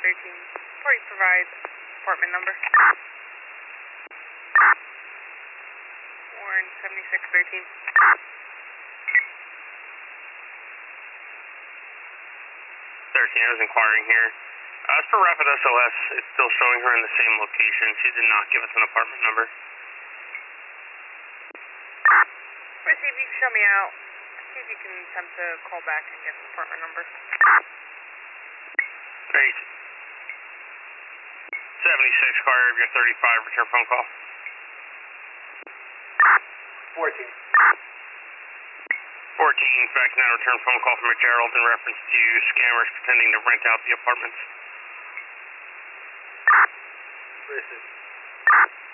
Please provide apartment number. Warren 7613. 13, I was inquiring here. As for Rapid SOS, it's still showing her in the same location. She did not give us an apartment number. Receive, you can show me out. See if you can attempt to call back and get the apartment number. Great. 76, car area 35, return phone call. 14. 14, fact now return phone call from a Gerald in reference to scammers pretending to rent out the apartments. Receive.